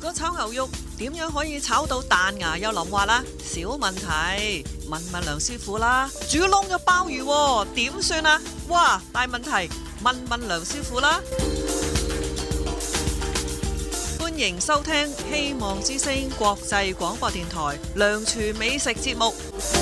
果炒牛肉點樣可以炒到彈牙又腍滑啦？小問題，問問梁師傅啦。煮燶咗鮑魚點算啊？哇，大問題，問問梁師傅啦。歡迎收聽希望之聲國際廣播電台梁廚美食節目。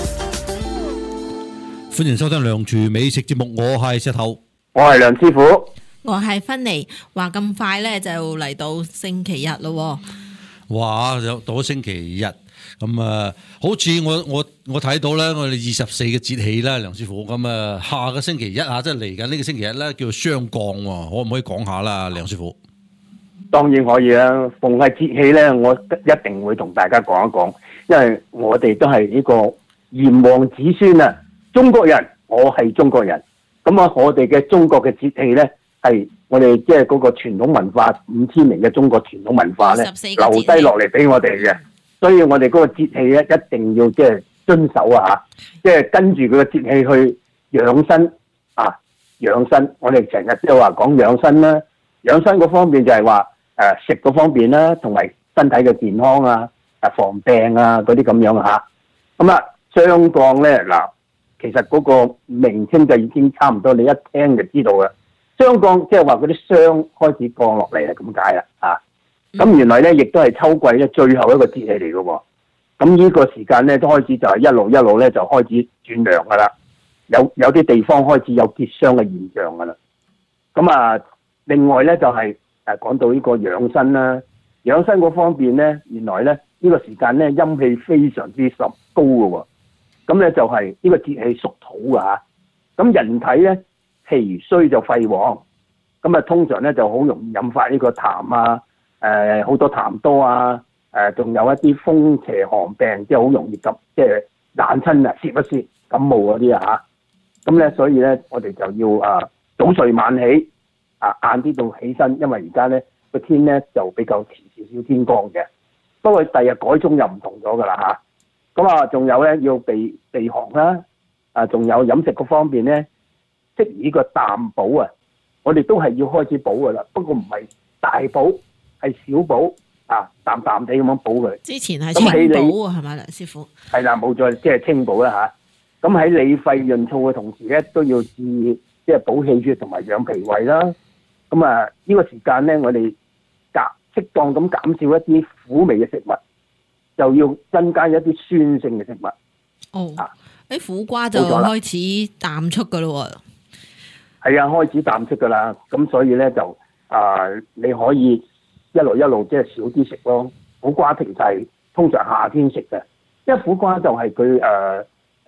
歡迎收聽梁廚美食節目，我係石頭， 我係梁師傅。 我係芬妮，話咁快咧就嚟到星期日咯。 哇，又到咗星期日，咁好似我睇到咧，我哋24嘅節氣啦，梁師傅，咁下個星期一啊，即係嚟緊呢個星期日咧，叫做霜降喎，可唔可以講下啦，梁師傅？ 當然可以啦，逢係節氣咧，我一定會同大家講一講，因為我哋都係呢個炎黃子孫啊，中國人，我係中國人，咁啊，我哋嘅中國嘅節氣咧。係我哋即係嗰個傳統文化5000年嘅中國傳統文化咧，留低落嚟俾我哋嘅，所以我哋嗰個節氣咧一定要即係遵守啊嚇，即係跟住佢個節氣去養生啊，養生。我哋成日即係話講養生啦，養生嗰方面就係話食嗰方面啦，同埋身體嘅健康啊，防病啊嗰啲咁樣嚇。咁啊，霜降咧嗱，其實嗰個名稱就已經差唔多，你一聽就知道嘅。霜降即係話嗰啲霜開始降落嚟啦，咁解啦啊！咁原來咧，亦都係秋季咧最後一個節氣嚟嘅喎。咁呢個時間咧都開始就係一路咧就開始轉涼噶啦。有啲地方開始有結霜嘅現象噶啦。咁啊，另外咧就係講到呢個養生啦。養生嗰方面咧，原來咧呢個時間咧陰氣非常之高嘅喎。咁咧就係呢個節氣屬土嘅嚇。咁人體咧，脾虛就肺旺，咁啊通常咧就好容易引發呢個痰啊，好多痰多啊，仲有一啲風邪寒病，即係好容易即係冷親啊、攝一攝感冒嗰啲啊嚇。咁咧所以咧我哋就要早睡晚起，晏啲到起身，因為而家咧個天咧就比較遲少少天光嘅。不過第日改鐘又唔同咗噶啦嚇。咁啊仲有咧要避寒啦，仲有飲食嗰方面咧。即係呢個淡補啊，我哋都係要開始補噶啦，不過唔係大補，係小補啊，淡淡地咁樣補佢。 之前係清補啊，係咪梁師傅？ 係啦，冇錯，即係清補啦嚇。咁喺理肺潤燥嘅同時咧，都要注意即係補氣血同埋養脾胃啦。咁啊，呢個時間咧，我哋適當咁減少一啲苦味嘅食物，就要增加一啲酸性嘅食物。 哦，苦瓜就開始淡出噶咯喎。 係啊，開始淡出噶啦，咁所以咧就你可以一路即係少啲食咯。苦瓜其實係通常夏天食嘅，因為苦瓜就係佢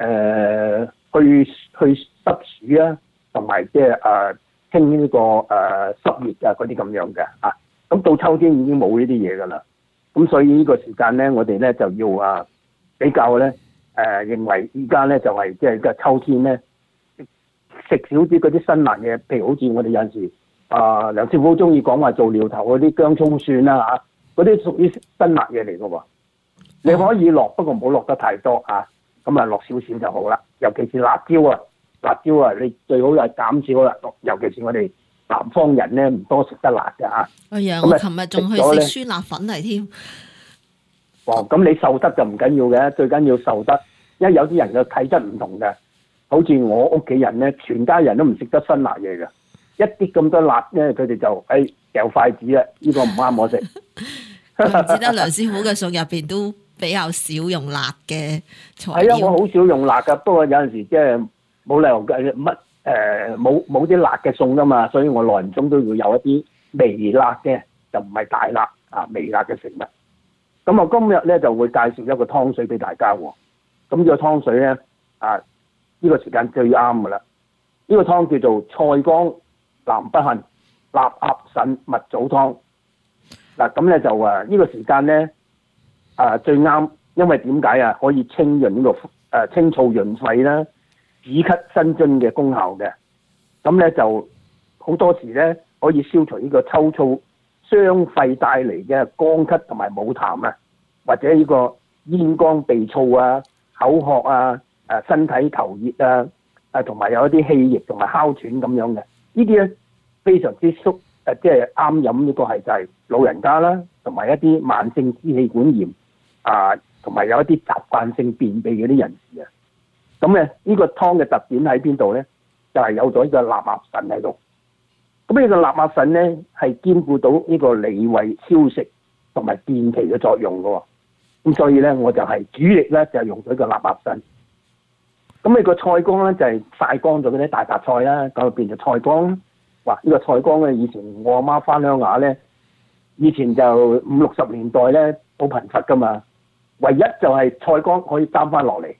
去濕暑啊，同埋即係清呢個濕熱啊嗰啲咁樣嘅啊。咁到秋天已經冇呢啲嘢噶啦，咁所以呢個時間咧，我哋咧就要比較咧認為依家咧就係即係個秋天咧。食少啲嗰啲辛辣嘢，譬如好似我哋有陣時梁師傅好中意講話做料頭嗰啲薑葱蒜啦嚇，嗰啲屬於辛辣嘢嚟嘅喎。你可以落，不過唔好落得太多嚇，咁落少少就好啦。尤其是辣椒啊，你最好係減少啦。尤其是我哋南方人咧，唔多食得辣嘅嚇。 哎呀，我琴日仲去食酸辣粉嚟添。 哇！咁你受得就唔緊要嘅，最緊要受得，因為有啲人嘅體質唔同嘅。好似我屋企人咧，全家人都唔食得辛辣嘢嘅，一啲咁多辣咧，佢哋就掉筷子啦，呢個唔啱我食。 我唔知得梁師傅嘅餸入邊都比較少用辣嘅材料。 係啊，我好少用辣噶，不過有陣時即係冇理由嘅冇啲辣嘅餸噶嘛，所以我耐唔中都要有一啲微辣嘅，就唔係大辣微辣嘅食物。咁我今日咧就會介紹一個湯水俾大家喎。咁呢個湯水咧呢個時間最啱噶啦！呢個湯叫做菜乾南北杏臘鴨腎蜜棗湯。嗱咁咧就呢個時間咧最啱，因為點解啊？可以清潤呢個清燥潤肺啦，止咳生津嘅功效嘅。咁咧就好多時咧可以消除呢個秋燥傷肺帶嚟嘅乾咳同埋冇痰啊，或者呢個咽乾鼻燥啊、口渴啊。身體頭熱同埋有一啲氣液同埋哮喘咁樣嘅，呢啲咧非常之即係啱飲呢個係就係老人家啦，同埋一啲慢性支氣管炎啊，同埋有一啲習慣性便秘嗰啲人士啊。咁咧呢個湯嘅特點喺邊度咧？就係有咗呢個納鴨腎喺度。咁呢個納鴨腎咧係兼顧到呢個利胃消食同埋健脾嘅作用嘅喎。咁所以咧我就係主力咧就係用咗個納鴨腎。咁你個菜乾咧就係曬乾咗嗰啲大白菜啦，咁入邊就菜乾。哇！呢個菜乾咧，以前我阿媽翻鄉下咧，以前就50-60年代咧好貧乏噶嘛，唯一就係菜乾可以擔翻落嚟，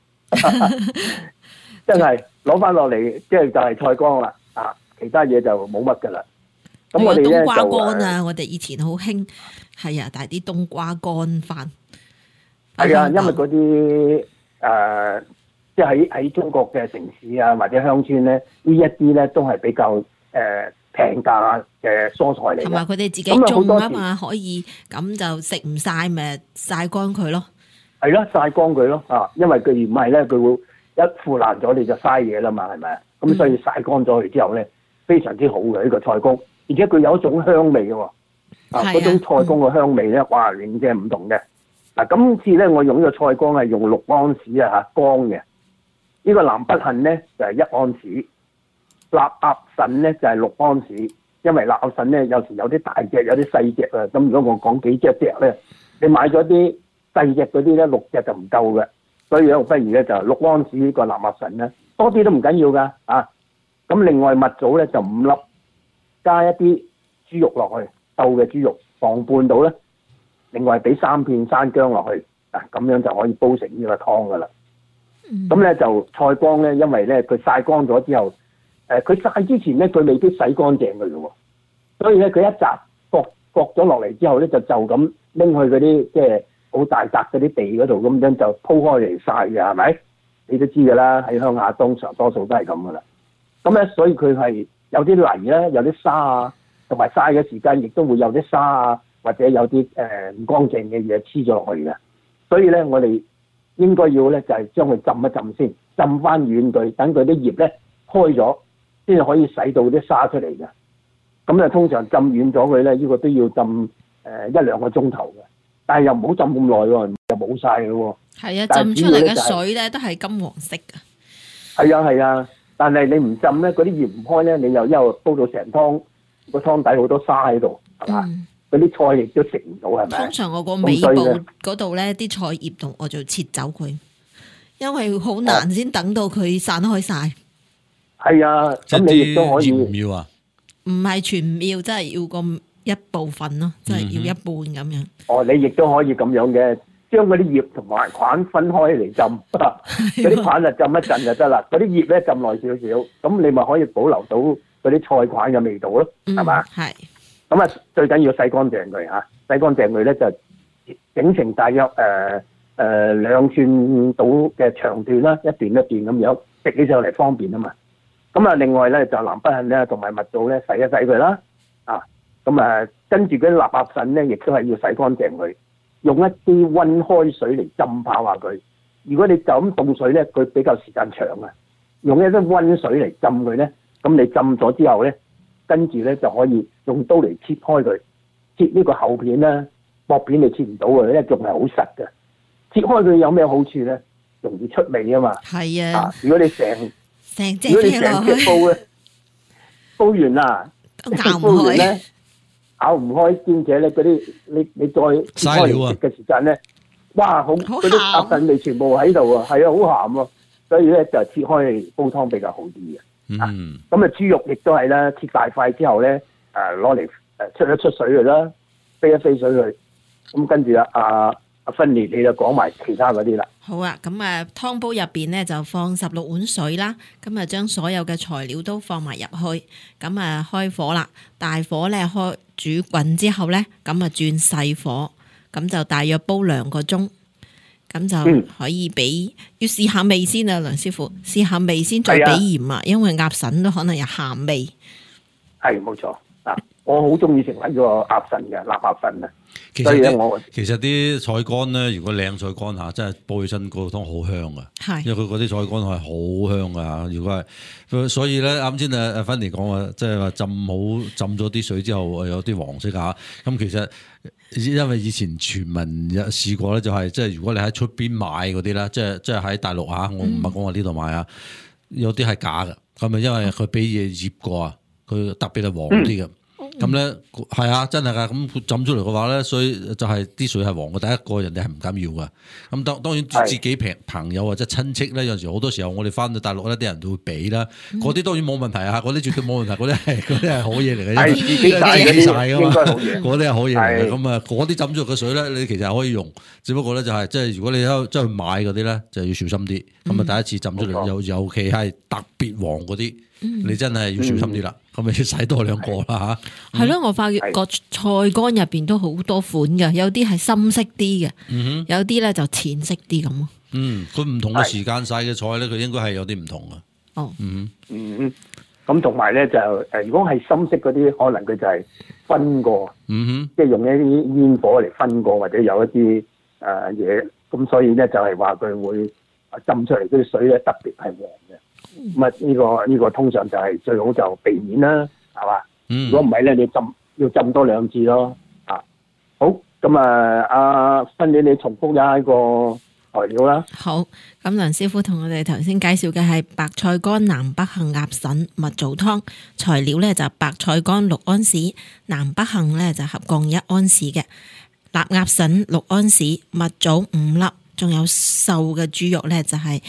真係攞翻落嚟，即係就係菜乾啦。啊，其他嘢就冇乜噶啦。咁我哋咧冬瓜乾啊，我哋以前好興，係啊，帶啲冬瓜乾翻。 係啊，因為嗰啲即係喺中國嘅城市啊或者鄉村咧，呢一啲咧都係比較平價嘅蔬菜嚟， 同埋佢哋自己種啊嘛，可以咁就食唔晒咪曬乾佢咯。 係咯，曬乾佢咯啊！因為佢唔係咧，佢會一腐爛咗你就嘥嘢啦嘛，係咪啊？咁所以曬乾咗佢之後咧，非常之好嘅呢個菜乾，而且佢有一種香味嘅喎。啊，嗰種菜乾嘅香味咧，哇，零舍唔同嘅。嗱，今次咧我用呢個菜乾係用6安士啊嚇，乾嘅。呢個南北杏咧就係1安士。臘鴨腎咧就係6安士，因為臘鴨腎咧有時有啲大隻，有啲細隻啊。咁如果我講幾隻咧，你買咗啲細隻嗰啲咧6隻就唔夠嘅，所以咧不如咧就6安士呢個臘鴨腎咧，多啲都唔緊要噶啊。咁另外蜜棗咧就5粒，加一啲豬肉落去，鬥嘅豬肉放半到咧，另外俾3片山姜落去啊，咁樣就可以煲成呢個湯噶啦。咁咧就菜乾咧，因為咧佢曬乾咗之後。佢曬之前咧，佢未必洗乾淨嘅喎，所以咧佢一摘割咗落嚟之後咧，就咁拎去嗰啲即係好大笪嗰啲地嗰度，咁樣就鋪開嚟曬嘅，係咪？你都知㗎啦，喺鄉下通常多數都係咁噶啦。咁咧，所以佢係有啲泥啦，有啲沙啊，同埋曬嘅時間亦都會有啲沙啊，或者有啲唔乾淨嘅嘢黐咗落去嘅。所以咧，我哋應該要咧就係將佢浸一浸先，浸翻軟佢，等佢啲葉咧開咗。先可以洗到啲沙出嚟嘅，咁咧通常浸軟咗佢咧，呢個都要浸1-2個鐘頭嘅，但係又唔好浸咁耐喎，又冇晒嘅喎。 係啊，浸出嚟嘅水咧都係金黃色嘅。 係啊，但係你唔浸咧，嗰啲葉唔開咧，你又一路煲到成湯個湯底好多沙喺度，係嘛？嗰啲菜亦都食唔到，係咪？ 通常我個尾部嗰度咧啲菜葉同我就切走佢，因為好難先等到佢散開晒。 係啊，咁你亦都可以。 唔要啊？ 唔係全唔要，即係要個一部分咯，即係要一半咁樣。 哦，你亦都可以咁樣嘅，將嗰啲葉同埋菌分開嚟浸，嗰啲菌啊浸一陣就得啦，嗰啲葉咧浸耐少少，咁你咪可以保留到嗰啲菜菌嘅味道咯，係嘛？ 係。 咁啊，最緊要洗乾淨佢嚇，洗乾淨佢咧就整成大約2寸到嘅長段啦，一段一段咁樣，食起上嚟方便啊嘛。咁啊，另外咧就南北杏咧同埋蜜棗咧洗一洗佢啦，啊，咁啊跟住嗰啲臘鴨腎咧，亦都係要洗乾淨佢，用一啲溫開水嚟浸泡下佢。如果你就咁凍水咧，佢比較時間長啊，用一啲溫水嚟浸佢咧，咁你浸咗之後咧，跟住咧就可以用刀嚟切開佢，切呢個厚片啦，薄片你切唔到嘅，因為仲係好實嘅。切開佢有咩好處咧？容易出味啊嘛。係啊，如果你成隻煲咧，煲完啦，煲完咧咬唔開，兼且咧嗰啲你再切開嚟食嘅時間咧，哇好嗰啲鴨腎味全部喺度啊，係啊好鹹喎，所以咧就切開嚟煲湯比較好啲嘅。咁啊豬肉亦都係啦，切大塊之後咧，攞嚟出一出水佢啦，飛一飛水佢，咁跟住阿芬妮你就講埋其他嗰啲啦。 好啊，咁啊湯煲入邊咧就放16碗水啦，咁啊將所有嘅材料都放埋入去，咁啊開火啦，大火咧開煮滾之後咧，咁啊轉細火，咁就大約煲2個鐘，咁就可以俾要試下味先啊，梁師傅試下味先再俾鹽啊，因為鴨腎都可能有鹹味。 係冇錯啊， 我好中意食呢個鴨腎嘅臘鴨腎啊。 其所以咧我實啲菜乾咧，如果靚菜乾嚇，真係煲起身個湯好香噶。 係因為佢嗰啲菜乾係好香噶嚇。如果係，所以咧啱先阿芬妮講話，即係話浸咗啲水之後有啲黃色嚇。咁其實因為以前傳聞有試過咧，就係即係如果你喺出邊買嗰啲啦，即係喺大陸嚇，我唔係講話呢度買啊，有啲係假嘅。咁啊，因為佢俾嘢醃過啊，佢特別係黃啲嘅。咁咧係啊，真係噶。咁浸出嚟嘅話咧，所以就係啲水係黃嘅。第一個人哋係唔敢要噶。咁當然自己朋友或者親戚咧，有陣時好多時候我哋翻到大陸咧，啲人都會俾啦。嗰啲當然冇問題啊，嗰啲絕對冇問題。嗰啲係好嘢嚟嘅， 係自己晒嘅嘛，應該好嘢。 嗰啲係好嘢嚟嘅。咁啊，嗰啲浸咗嘅水咧，你其實係可以用，只不過咧就係即係如果你真係買嗰啲咧，就要小心啲。咁啊，第一次浸出嚟，尤其係特別黃嗰啲。你真係要小心啲啦，咁咪要洗多兩個啦嚇。 係咯，我發覺個菜乾入邊都好多款嘅，有啲係深色啲嘅，有啲咧就淺色啲咁咯。 佢唔同嘅時間曬嘅菜咧，佢應該係有啲唔同嘅。 哦， 咁同埋咧就如果係深色嗰啲，可能佢就係分過，即係用一啲煙火嚟分過，或者有一啲嘢，咁所以咧就係話佢會浸出嚟嗰啲水咧特別係黃嘅。咁啊呢個通常就係最好就避免啦，係嘛？如果唔係咧，你要浸多2次咯。啊，好，咁啊，阿芬妮你重複一下呢個材料啦。 好，咁梁師傅同我哋頭先介紹嘅係白菜乾南北杏鴨腎蜜棗湯，材料咧就白菜乾6安士，南北杏咧就合共1安士嘅，臘鴨腎6安士，蜜棗5粒，仲有瘦嘅豬肉咧就係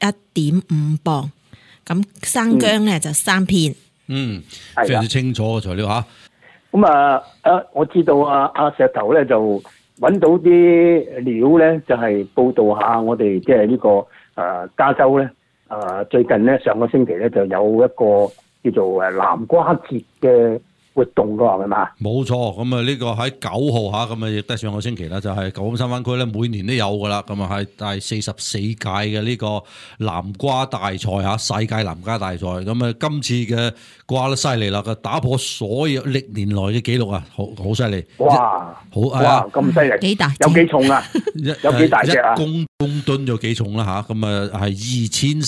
1.5磅。咁生薑咧就3片， 非常之清楚嘅材料嚇。 咁我知道阿石頭咧就揾到啲料咧，就係報導下我哋即係呢個加州咧最近咧上個星期咧就有一個叫做南瓜節嘅活動㗎，係咪嘛？ 冇錯，咁啊呢個喺9號嚇，咁啊亦都係上個星期啦，就係九龍三灣區咧每年都有㗎啦，咁啊係第44屆嘅呢個南瓜大賽嚇，世界南瓜大賽，咁啊今次嘅瓜都犀利啦，佢打破所有歷年來嘅紀錄啊，好犀利！ 哇，咁犀利， 幾大？ 有幾重啊？有幾大隻啊 ？1公噸有幾重啦嚇，咁啊係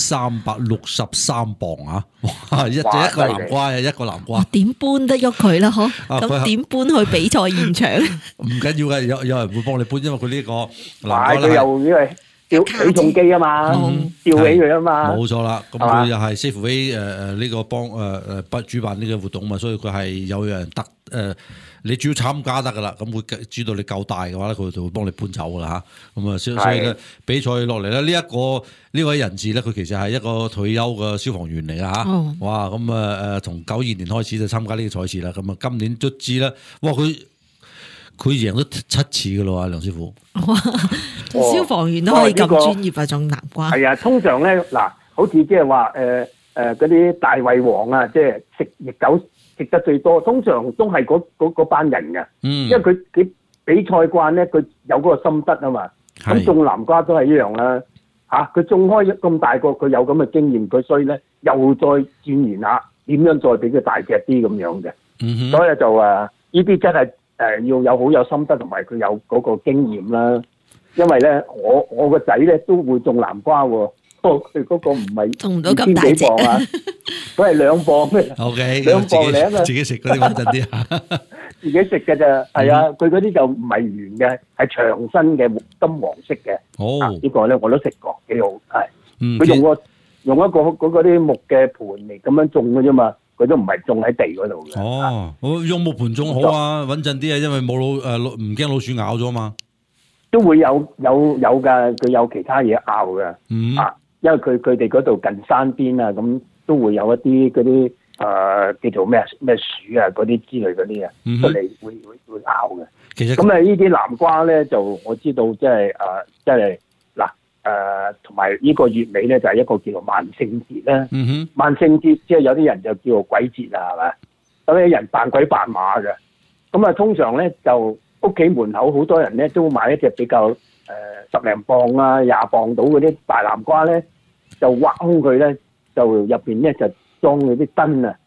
2363磅啊！哇，一個南瓜啊，一個南瓜。 點搬得喐佢啦？嗬，咁點搬去比賽現場？ 唔緊要嘅，有人會幫你搬，因為佢呢個南瓜咧， 佢又因為吊起重機啊嘛，吊起佢啊嘛。 冇錯啦，咁佢又係 Safeway 呢個幫主辦呢個活動嘛，所以佢係有人你主要參加得噶啦，咁會知道你夠大嘅話咧，佢就會幫你搬走噶啦嚇。咁啊，所以咧比賽落嚟咧，呢位人士咧，佢其實係一個退休嘅消防員嚟噶嚇。哇，咁啊從92年開始就參加呢個賽事啦。咁啊，今年卒之咧，哇佢贏咗7次噶咯喎，梁師傅。 哇！消防員都可以咁專業啊，種南瓜。 係啊，通常咧嗱，好似即係話嗰啲大胃王啊，即係食熱狗食得最多，通常都係嗰班人嘅。因為佢比賽慣咧，佢有嗰個心得啊嘛。咁種南瓜都係一樣啦。佢種開咁大個，佢有咁嘅經驗，佢所以咧又再鑽研下點樣再俾佢大隻啲咁樣嘅。所以就呢啲真係要有好有心得，同埋佢有嗰個經驗啦。因為咧，我個仔咧都會種南瓜喎。佢嗰個唔係2000幾磅啊，佢係2磅嘅。 OK， 2磅零啊， 自己食嗰啲穩陣啲。 自己食嘅咋，係啊，佢嗰啲就唔係圓嘅，係長身嘅金黃色嘅。呢個咧我都食過，幾好係。佢用一個嗰啲木嘅盤嚟咁樣種嘅啫嘛，佢都唔係種喺地嗰度嘅。 用木盤種好啊，穩陣啲啊，因為冇唔驚老鼠咬咗嘛。 都會有㗎，佢有其他嘢咬㗎。因為佢哋嗰度近山邊啊，咁都會有一啲嗰啲叫做咩鼠啊嗰啲之類嗰啲啊出嚟會咬嘅。其實咁呢啲南瓜咧就我知道即係嗱同埋呢個月尾咧就係一個叫做萬聖節啦。萬聖節即係有啲人就叫做鬼節啊，係咪？有啲人扮鬼扮馬嘅。咁啊，通常咧就屋企門口好多人咧都買一隻比較10零磅啊20磅到嗰啲大南瓜咧，就挖空佢咧，就入邊咧就裝嗰啲燈啊，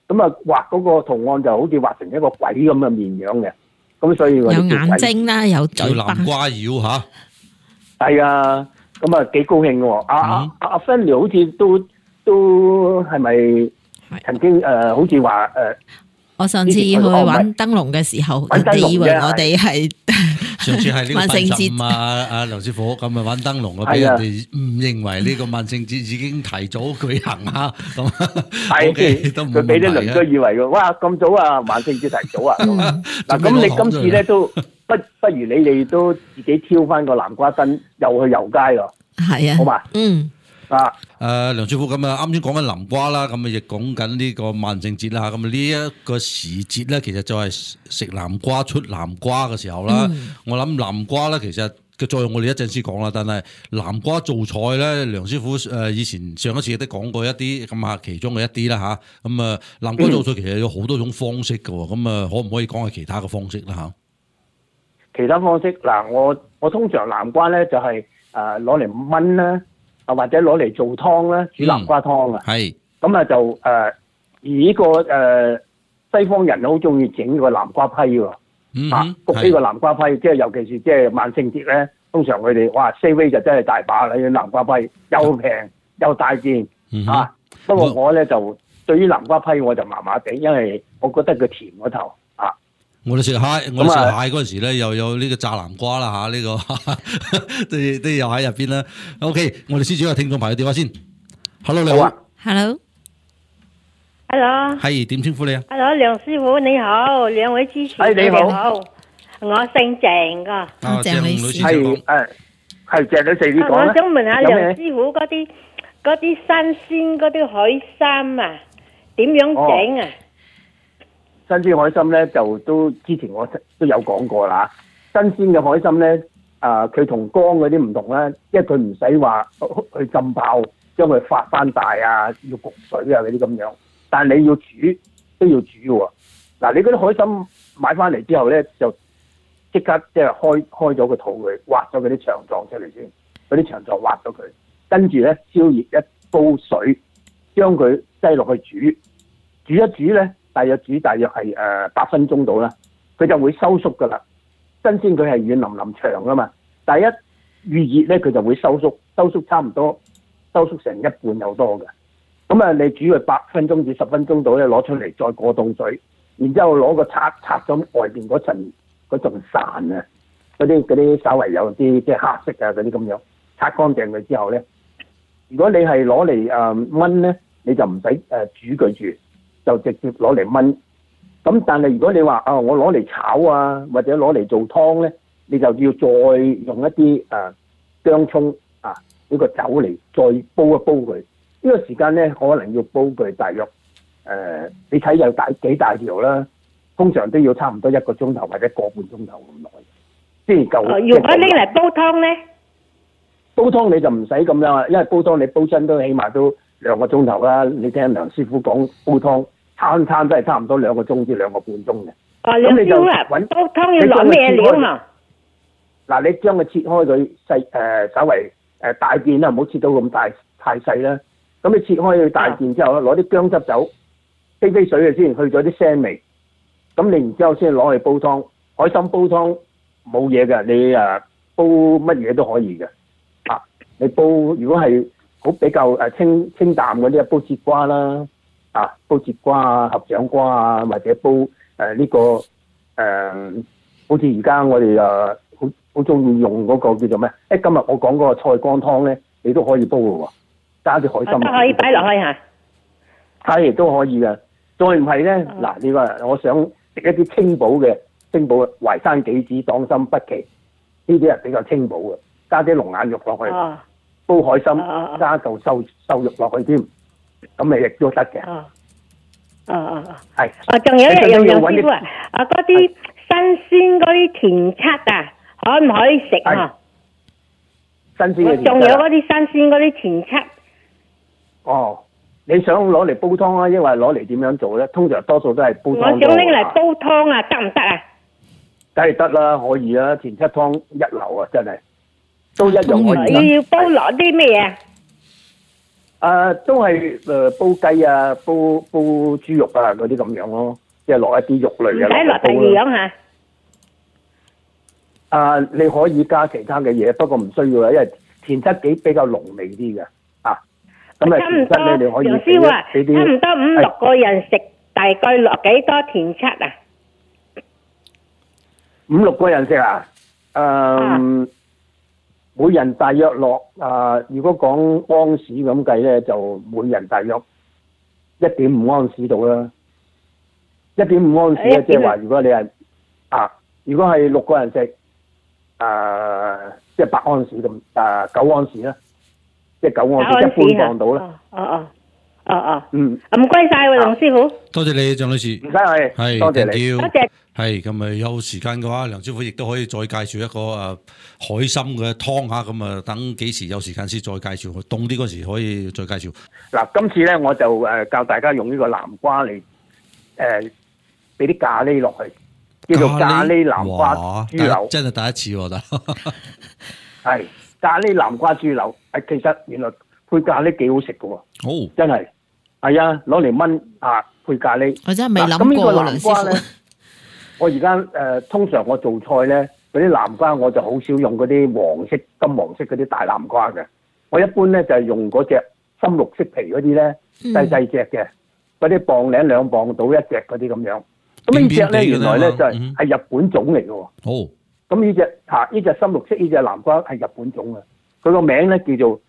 咁啊畫嗰個圖案就好似畫成一個鬼咁嘅面樣嘅，咁所以我有哋叫鬼眼睛啦，有叫嘴巴， 南瓜妖嚇。 係啊，咁啊幾高興喎！阿 Fanny 好似都係咪曾經好似話我上次去玩燈籠嘅時候，人哋以為我哋係上次係呢個萬聖節 85阿梁師傅咁啊玩燈籠啊，俾人哋誤認為呢個萬聖節已經提早舉行啊，咁係都冇佢俾啲鄰問題嘅。 居以為哇咁早啊，萬聖節提早啊！嗱，咁你今次咧都不如你哋都自己挑翻個南瓜燈，又去遊街咯， 係啊， 好嘛？啊！ 梁師傅咁啊，啱先講緊南瓜啦，咁啊亦講緊呢個萬聖節啦，咁啊呢一個時節咧，其實就係食南瓜出南瓜嘅時候啦。我諗南瓜咧，其實嘅作用我哋一陣先講啦，但係南瓜做菜咧，梁師傅以前上一次亦都講過一啲咁啊，其中嘅一啲啦吓。咁啊，南瓜做菜其實有好多種方式嘅喎，咁啊可唔可以講下其他嘅方式啦吓？ 其他方式嗱，我通常南瓜咧就係攞嚟炆啦。或者攞嚟做湯啦，煮南瓜湯啊。 係。 咁啊就而呢個西方人好中意整個南瓜批喎。焗呢個南瓜批，即係尤其是即係萬聖節咧，通常佢哋哇 CV 就真係大把啦，啲南瓜批又平又大件不過我咧就對於南瓜批我就麻麻地，因為我覺得佢甜嗰頭我哋食蟹嗰陣時咧，又有呢個炸南瓜啦嚇，呢個都有喺入邊啦。OK， 我哋先接個聽眾朋友電話先。Hello， 你好。 Hello， 係點稱呼你啊 ？Hello， 梁師傅你好，兩位主持你好， 我姓鄭噶。 鄭女士係鄭女士，你講啦。 我想問下梁師傅嗰啲新鮮嗰啲海參啊，點樣整啊？ 新鮮海參咧就都之前我都有講過啦。新鮮嘅海參咧，佢同乾嗰啲唔同啦，因為佢唔使話去浸泡，將佢發翻大啊，要焗水啊嗰啲咁樣。但係你要煮都要煮喎。嗱，你嗰啲海參買翻嚟之後咧，就即刻即係開咗個肚佢，挖咗嗰啲腸臟出嚟先，嗰啲腸臟挖咗佢，跟住咧燒熱一煲水，將佢擠落去煮一煮咧。大約係8分鐘到啦，佢就會收縮噶啦。新鮮佢係軟腍腍長噶嘛，但係一預熱咧佢就會收縮差唔多，收縮成一半有多嘅。咁啊，你煮佢8分鐘至10分鐘到咧，攞出嚟再過凍水，然之後攞個刷咗外邊嗰層潺啊，嗰啲稍為有啲即係黑色啊嗰啲咁樣，刷乾淨佢之後咧，如果你係攞嚟炆咧，你就唔使煮佢住。就直接攞嚟炆，咁但係如果你話我攞嚟炒啊，或者攞嚟做湯咧，你就要再用一啲薑葱呢個酒嚟再煲一煲佢。呢個時間咧可能要煲佢大約你睇有幾大條啦，通常都要差唔多1個鐘頭或者個半鐘頭咁耐，即係夠。 如果拎嚟煲湯咧？ 煲湯你就唔使咁樣啦，因為煲湯你煲親都起碼都2個鐘頭啦。你聽梁師傅講煲湯。餐都係差唔多2個鐘至2個半鐘嘅。 咁你就揾煲湯要落咩料啊？ 嗱，你將佢切開佢細稍微大件啦，唔好切到咁大太細啦。咁你切開佢大件之後咧，攞啲薑汁酒飛水嘅先，去咗啲腥味。咁你然之後先攞去煲湯。海參煲湯冇嘢嘅，你煲乜嘢都可以嘅。你煲如果係好比較清淡嗰啲，煲節瓜啦。煲節瓜啊、合掌瓜啊，或者煲呢個好似而家我哋好中意用嗰個叫做咩？今日我講嗰個菜乾湯咧，你都可以煲嘅喎，加啲海參都可以擺落去嚇。 係都可以嘅。再唔係咧，嗱呢個我想食一啲清補嘅淮山杞子、黨參北芪呢啲係比較清補嘅，加啲龍眼肉落去，煲海參，加嚿瘦肉落去添。咁咪亦都得嘅。係。 仲有一樣楊師傅嗰啲新鮮嗰啲田七可唔可以食啊？ 新鮮嘅田七。 仲有嗰啲新鮮嗰啲田七。 你想攞嚟煲湯啊？因為攞嚟點樣做咧？通常多數都係煲湯。我想拎嚟煲湯啊，得唔得啊？ 梗係得啦，可以啊！田七湯一流啊，真係都一樣可以。 要煲落啲咩嘢？ 都係煲雞啊、煲豬肉啊嗰啲咁樣咯，即係落一啲肉類唔嘅使落第二樣嚇。 你可以加其他嘅嘢，不過唔需要啦，因為田七比較濃味啲嘅咁啊， 差唔田七咧你可以楊師傅啊， 俾差唔啲多5、6個人食，大概落幾多田七啊？ 5、6個人食啊？每人大約落如果講安士咁計咧，就每人大約1.5安士到啦。1.5安士咧，即係話如果你係如果係6個人食即係8安士咁9安士啦，即係9安士一半磅到啦。唔該晒喎，梁師傅。 多謝你，鄭女士。 使係，多謝你， 多謝。 係咁啊！有時間嘅話，梁師傅亦都可以再介紹一個海參嘅湯嚇，咁啊等幾時有時間先再介紹。凍啲嗰時可以再介紹。 嗱，今次咧我就教大家用呢個南瓜嚟俾啲咖喱落去，叫做咖喱南瓜豬柳， 真係第一次喎， 係咖喱南瓜豬柳。其實原來配咖喱幾好食嘅喎，真係係啊，攞嚟炆配咖喱。 我真係未諗過喎，梁師傅。 我而家通常我做菜咧，嗰啲南瓜我就好少用嗰啲黃色、金黃色嗰啲大南瓜嘅。我一般咧就係用嗰隻深綠色皮嗰啲咧，細細隻嘅，嗰啲磅零2磅到一隻嗰啲咁樣。咁呢隻咧原來咧就係日本種嚟嘅喎。咁呢隻深綠色呢隻南瓜係日本種嘅，佢個名咧叫做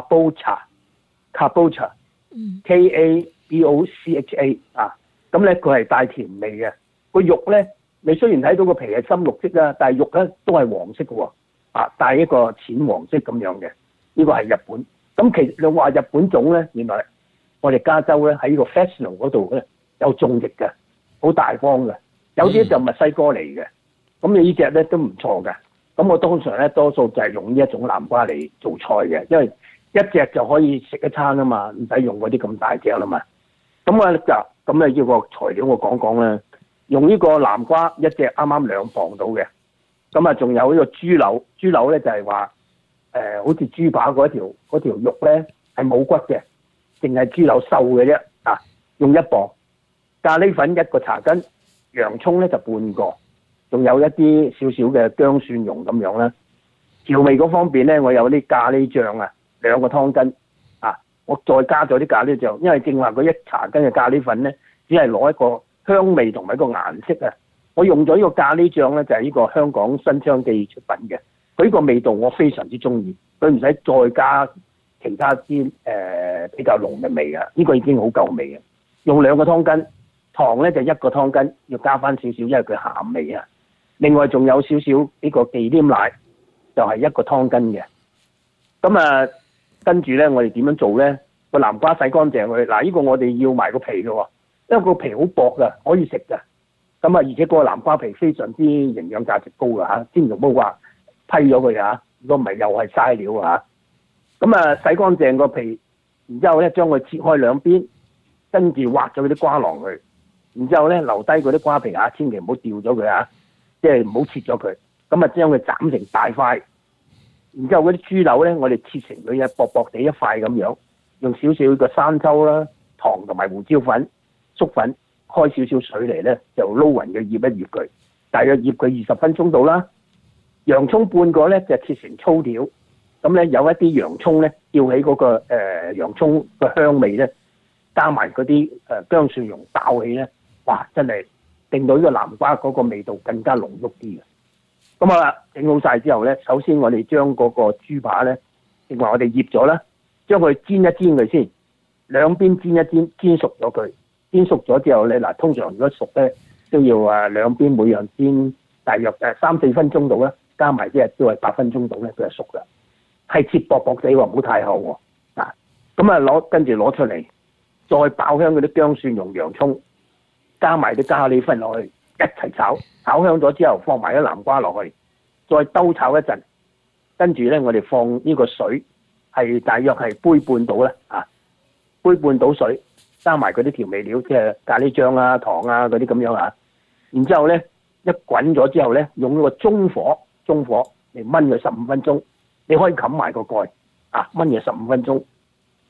Kabocha，Kabocha，K-A-B-O-C-H-A 咁咧佢係帶甜味嘅。個肉咧，你雖然睇到個皮係深綠色啦，但係肉咧都係黃色嘅喎，帶一個淺黃色咁樣嘅。呢個係日本。咁其實你話日本種咧，原來我哋加州咧喺呢個 Fresno 嗰度咧有種植嘅，好大方嘅。有啲就墨西哥嚟嘅。咁你呢隻咧都唔錯嘅。咁我通常咧多數就係用呢一種南瓜嚟做菜嘅，因為一隻就可以食一餐啊嘛，唔使用嗰啲咁大隻啦嘛。咁我就咁要個材料我講講啦。用呢個南瓜一隻啱啱2磅到嘅，咁啊仲有呢個豬柳，豬柳咧就係話好似豬扒嗰條肉咧係冇骨嘅，淨係豬柳瘦嘅啫用1磅，咖喱粉1個茶羹，洋葱咧就半個，仲有一啲少少嘅薑蒜蓉咁樣啦。調味嗰方面咧，我有啲咖喱醬2個湯羹我再加咗啲咖喱醬，因為正話嗰1茶羹嘅咖喱粉咧，只係攞一個香味同埋一個顏色啊！我用咗呢個咖喱醬咧，就係呢個香港新昌記出品嘅。佢呢個味道我非常之中意，佢唔使再加其他啲比較濃嘅味啊！呢個已經好夠味嘅。用2個湯羹，糖咧就1個湯羹，要加翻少少，因為佢鹹味啊。另外仲有少少呢個忌廉奶，就係1個湯羹嘅。咁跟住咧，我哋點樣做咧？個南瓜洗乾淨佢。嗱，呢個我哋要埋個皮嘅喎。因為個皮好薄噶，可以食噶。咁而且個南瓜皮非常之營養價值高噶千祈唔好話批咗佢如果唔係又係嘥料咁洗乾淨個皮，然之後咧將佢切開2邊，跟住挖咗嗰啲瓜囊佢，然之後咧留低嗰啲瓜皮千祈唔好掉咗佢即係唔好切咗佢。咁將佢斬成大塊，然之後嗰啲豬柳咧，我哋切成佢薄薄地一塊咁樣，用少少嘅生抽啦、糖同埋胡椒粉。粟粉開少少水嚟咧，就撈勻佢醃一醃佢，大約醃佢20分鐘到啦。洋葱半個咧就切成粗條，咁咧有一啲洋葱咧吊起嗰個洋葱個香味咧，加埋嗰啲薑蒜蓉爆起咧，哇！真係令到呢個南瓜嗰個味道更加濃郁啲嘅。咁整好晒之後咧，首先我哋將嗰個豬扒咧，正話我哋醃咗啦，將佢煎一煎佢先，2邊煎一煎，煎熟咗佢。煎熟咗之後咧，通常如果熟咧都要2邊每樣煎大約3-4分鐘到啦，加埋啲都係8分鐘到咧，佢就熟啦。係切薄薄地喎，唔好太厚喎。咁跟住攞出嚟，再爆香嗰啲薑蒜蓉、洋葱，加埋啲咖喱粉落去，一齊炒。炒香咗之後，放埋啲南瓜落去，再兜炒一陣。跟住咧，我哋放呢個水係大約係杯半到啦，杯半到水。加埋嗰啲調味料，即係咖喱醬糖嗰啲咁樣然之後咧一滾咗之後咧，用呢個中火嚟燜佢15分鐘。你可以冚埋個蓋燜佢15分鐘。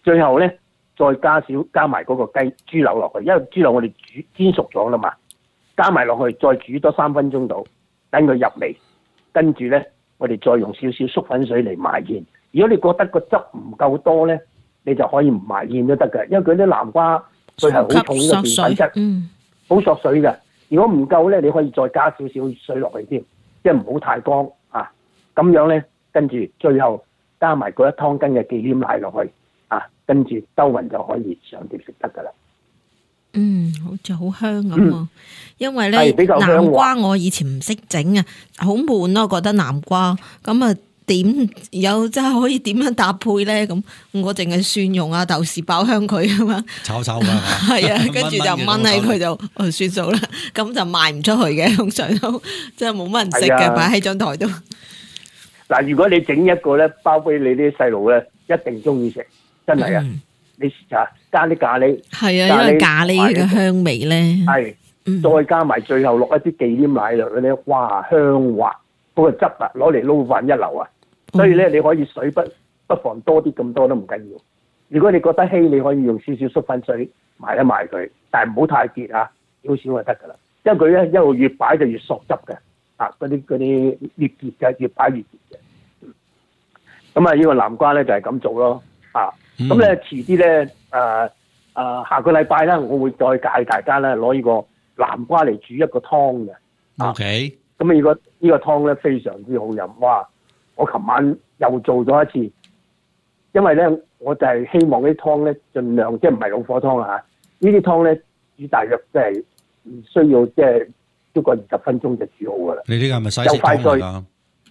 最後咧再加埋嗰個豬柳落去，因為豬柳我哋煎熟咗啦嘛，加埋落去再煮多3分鐘度，等佢入味，跟住咧我哋再用少少粟粉水嚟埋芡。如果你覺得個汁唔夠多咧，你就可以唔埋芡都得嘅，因為佢啲南瓜佢係好重嘅澱粉質，好索水嘅。如果唔夠咧，你可以再加少少水落去添，即係唔好太乾啊。咁樣咧，跟住最後加埋嗰1湯羹嘅忌廉奶落去啊，跟住兜勻就可以上碟食得噶啦。 好似好香咁喎，因為咧南瓜我以前唔識整啊，好悶咯，覺得南瓜咁啊。點有真係可以點樣搭配咧？咁我淨係蒜蓉啊、豆豉爆香佢啊嘛， 炒㗎嘛， 係啊，跟住就炆起佢就算數啦。咁就賣唔出去嘅，通常都即係冇乜人食嘅，擺喺張台度。 嗱，如果你整一個咧，包俾你啲細路咧，一定中意食，真係啊！你加啲咖喱， 係啊，因為咖喱嘅香味咧， 係再加埋最後落一啲忌廉奶落去咧，哇，香滑！嗰個汁啊，攞嚟撈飯一流啊！所以咧，你可以水不妨多啲，咁多都唔緊要。如果你覺得稀，你可以用少少粟粉水埋一埋佢，但係唔好太結啊，少少就得㗎啦。因為佢咧一路越擺就越索汁嘅，啊嗰啲越結嘅越擺越結嘅。咁啊，呢個南瓜咧就係咁做咯，啊咁咧遲啲咧下個禮拜咧，我會再教大家咧攞呢個南瓜嚟煮一個湯嘅。 OK。 咁呢個湯咧非常之好飲，哇！我琴晚又做咗一次，因為咧我就係希望啲湯咧盡量即係唔係老火湯啊，呢啲湯咧煮大約即係唔需要即係超過20分鐘就煮好噶啦。 你呢個係咪西式湯嚟㗎？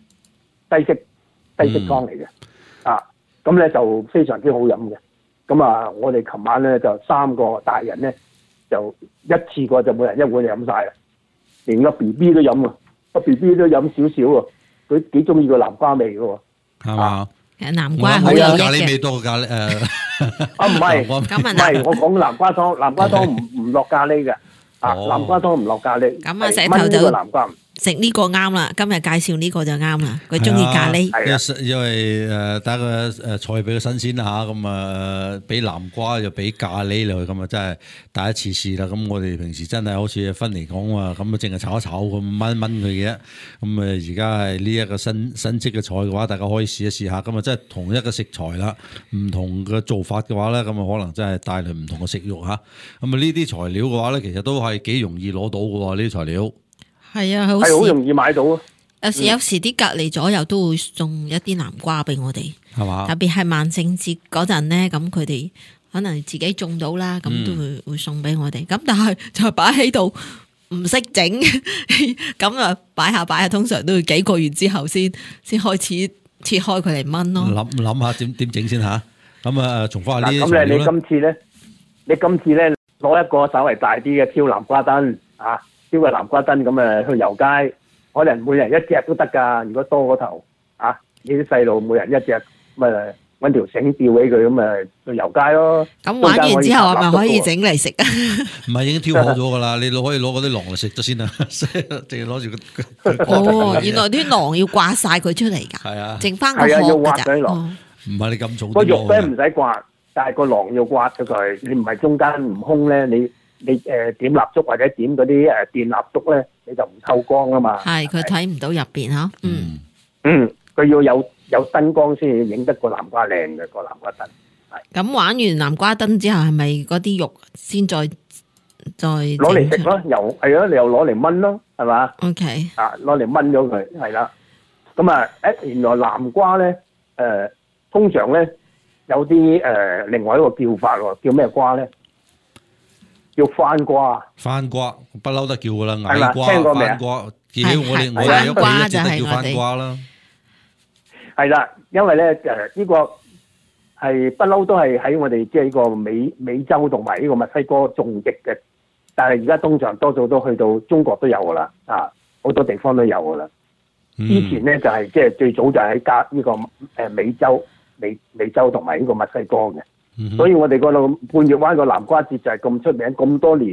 西式湯嚟嘅，啊咁咧就非常之好飲嘅。咁啊，我哋琴晚咧就3個大人咧就一次過就每人一碗就飲晒啦，連個 BB 都飲啊！個 BB 都飲少少喎，佢幾中意個南瓜味嘅喎， 係嘛？ 南瓜好有益嘅。 咖喱味多過咖喱唔係，我講南瓜湯，南瓜湯唔落咖喱嘅，南瓜湯唔落咖喱。 咁啊，石頭就南瓜食呢個啱啦，今日介紹呢個就啱啦，佢中意咖喱。 因為打個菜比較新鮮啦嚇，咁啊俾南瓜就俾咖喱落去，咁啊真係第一次試啦。咁我哋平時真係好似芬妮講話，咁啊淨係炒一炒咁炆佢嘅。咁啊而家係呢一個新式嘅菜嘅話，大家可以試一試下。咁啊真係同一個食材啦，唔同嘅做法嘅話咧，咁啊可能真係帶來唔同嘅食慾嚇。咁啊呢啲材料嘅話咧，其實都係幾容易攞到嘅喎，呢啲材料。 係啊， 係好容易買到啊！ 有時啲隔離左右都會送一啲南瓜俾我哋，係嘛？特別係萬聖節嗰陣咧，咁佢哋可能自己種到啦，咁都會送俾我哋。咁但係就擺喺度唔識整，咁啊擺下，通常都要幾個月之後先開始切開佢嚟炆咯。 諗下點整先嚇？咁啊，重複下呢啲咁你今次咧攞一個稍微大啲嘅挑南瓜燈啊！燒個南瓜燈咁去遊街，可能每人一隻都得㗎。如果多個頭啊，呢啲細路每人一隻，咁揾條繩吊起佢咁去遊街咯。咁玩完之後係咪可以整嚟食啊？ 唔係已經挑好咗㗎啦，你可以攞嗰啲囊嚟食咗先啦，淨係攞住個。 哦，原來啲囊要刮晒佢出嚟㗎。係啊，剩翻個殼㗎咋。 唔係你咁做。 個肉咧唔使刮，但係個囊要刮咗佢。你唔係中間唔空咧，你點蠟燭或者點嗰啲電蠟燭咧，你就唔透光啊嘛。係佢睇唔到入邊嗬。 佢要有燈光先至影得個南瓜靚嘅個南瓜燈。係。 咁玩完南瓜燈之後，係咪嗰啲肉先再攞嚟食咯？係啊，你又攞嚟炆咯，係嘛 ？OK。 啊，攞嚟炆咗佢，係啦。咁啊，原來南瓜咧，通常咧有啲另外一個叫法喎，叫咩瓜咧？叫番瓜， 番瓜不嬲得叫噶啦，矮瓜、番瓜，叫我哋屋企一直都叫番瓜啦。 係啦，因為咧呢個係不嬲都係喺我哋即係呢個美洲同埋呢個墨西哥種植嘅，但係而家通常多數都去到中國都有噶啦，啊好多地方都有噶啦。之前咧就係即係最早就喺呢個美洲同埋呢個墨西哥嘅。所以我哋個半月灣個南瓜節就係咁出名，咁多年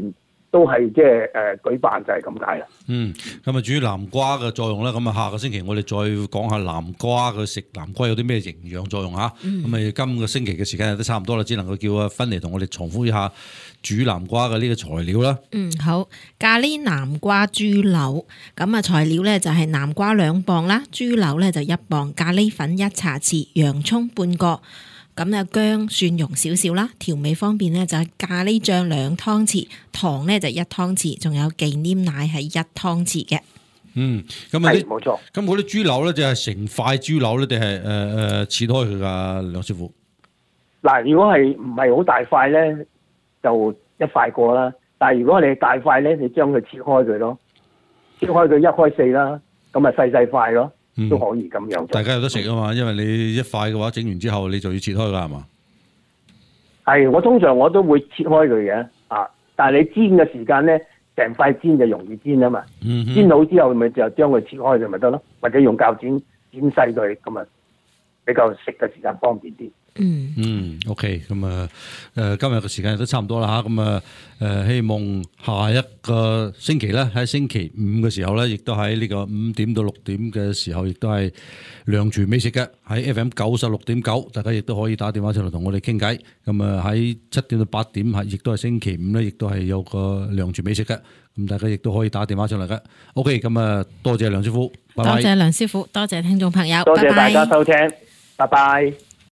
都係即係舉辦就係咁解啦。 咁啊至於南瓜嘅作用咧，咁啊下個星期我哋再講下南瓜嘅食南瓜有啲咩營養作用嚇。咁今個星期嘅時間都差唔多啦，只能夠叫阿芬妮同我哋重複一下煮南瓜嘅呢個材料啦。 好，咖喱南瓜豬柳，咁啊材料咧就係南瓜2磅啦，豬柳咧就1磅，咖喱粉1茶匙，洋葱半個。咁啊薑蒜蓉少少啦，調味方面咧就係咖喱醬2湯匙，糖咧就1湯匙，仲有忌廉奶係1湯匙嘅。 咁啊冇錯。 咁嗰啲豬柳咧就係成塊豬柳咧，定係切開佢噶，梁師傅？ 嗱，如果係唔係好大塊咧，就一塊過啦。但係如果你大塊咧，你將佢切開佢咯，切開佢1開4啦，咁咪細塊咯。都可以咁樣， 大家有得食啊嘛！因為你一塊嘅話，整完之後你就要切開㗎係嘛？ 係，我通常我都會切開佢嘅啊！但係你煎嘅時間咧，成塊煎就容易煎啊嘛。煎好之後咪就將佢切開佢咪得咯，或者用鉸剪剪細佢，咁啊比較食嘅時間方便啲。 OK， 咁啊今日嘅時間都差唔多啦嚇，咁啊希望下一個星期咧，喺星期5嘅時候咧，亦都喺呢個5點到6點嘅時候，亦都係梁廚美食嘅喺 FM 96.9，大家亦都可以打電話上嚟同我哋傾偈。咁啊喺7點到8點係，亦都係星期5咧，亦都係有個梁廚美食嘅。咁大家亦都可以打電話上嚟嘅。OK，咁啊多謝梁師傅，拜拜。 多謝梁師傅，多謝聽眾朋友， 多謝大家收聽，拜拜。